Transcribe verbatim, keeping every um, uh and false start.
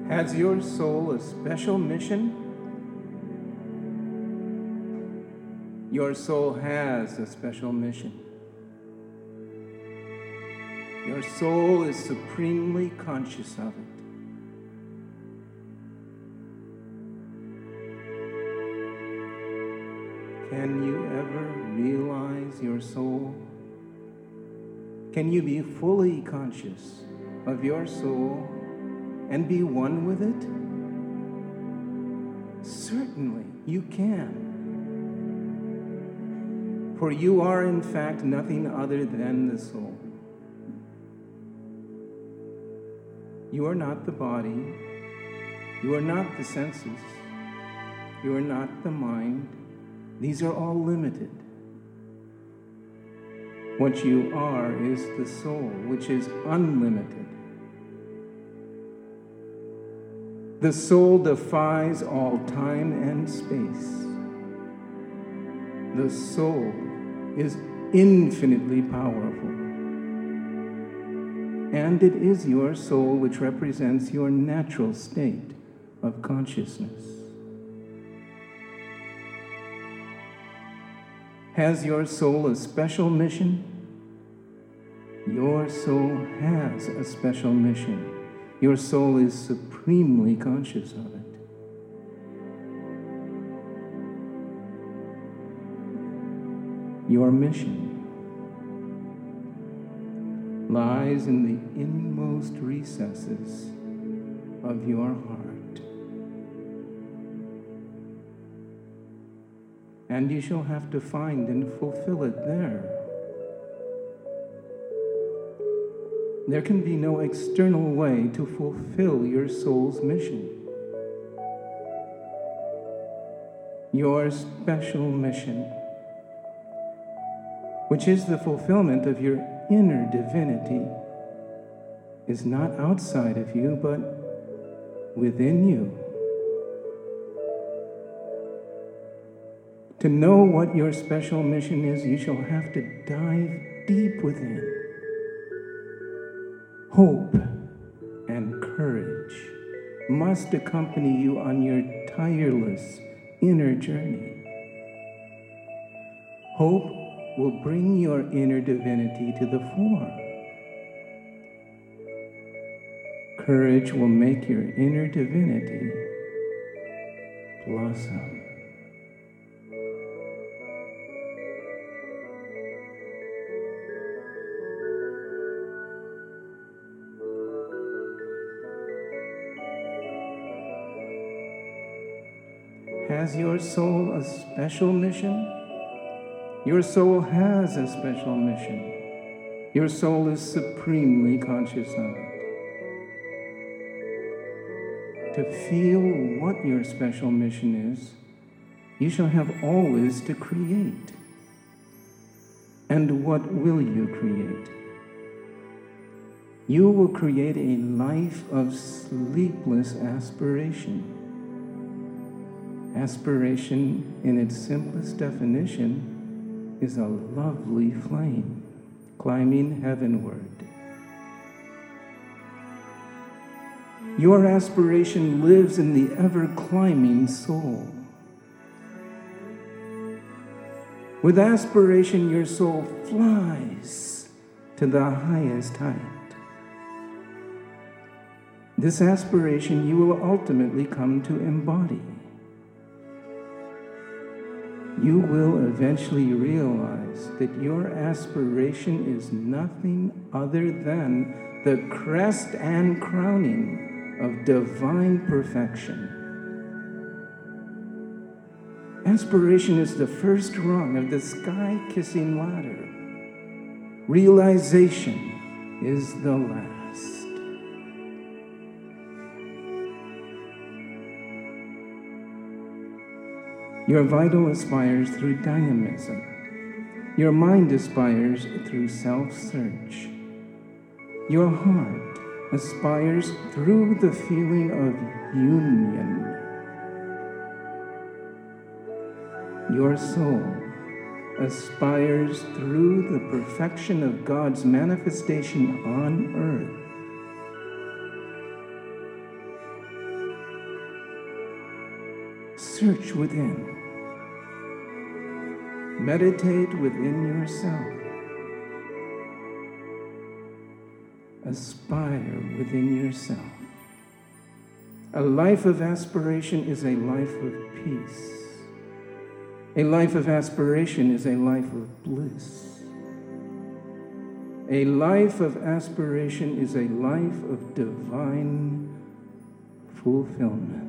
Has your soul a special mission? Your soul has a special mission. Your soul is supremely conscious of it. Can you ever realize your soul? Can you be fully conscious of your soul and be one with it? Certainly, you can. For you are, in fact, nothing other than the soul. You are not the body. You are not the senses. You are not the mind. These are all limited. What you are is the soul, which is unlimited. The soul defies all time and space. The soul is infinitely powerful. And it is your soul which represents your natural state of consciousness. Has your soul a special mission? Your soul has a special mission. Your soul is supremely conscious of it. Your mission lies in the inmost recesses of your heart. And you shall have to find and fulfill it there. There can be no external way to fulfill your soul's mission. Your special mission, which is the fulfillment of your inner divinity, is not outside of you, but within you. To know what your special mission is, you shall have to dive deep within. Hope and courage must accompany you on your tireless inner journey. Hope will bring your inner divinity to the fore. Courage will make your inner divinity blossom. Has your soul a special mission? Your soul has a special mission. Your soul is supremely conscious of it. To feel what your special mission is, you shall have always to create. And what will you create? You will create a life of sleepless aspiration. Aspiration, in its simplest definition, is a lovely flame climbing heavenward. Your aspiration lives in the ever-climbing soul. With aspiration, your soul flies to the highest height. This aspiration you will ultimately come to embody. You will eventually realize that your aspiration is nothing other than the crest and crowning of divine perfection. Aspiration is the first rung of the sky-kissing ladder. Realization is the last. Your vital aspires through dynamism. Your mind aspires through self-search. Your heart aspires through the feeling of union. Your soul aspires through the perfection of God's manifestation on earth. Search within. Meditate within yourself. Aspire within yourself. A life of aspiration is a life of peace. A life of aspiration is a life of bliss. A life of aspiration is a life of divine fulfillment.